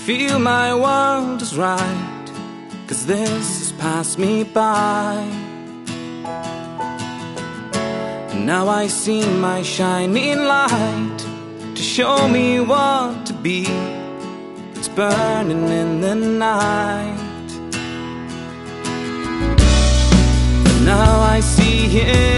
feel my world is right, 'cause this has passed me by. And now I see my shining light to show me what to be. It's burning in the night. And now I see it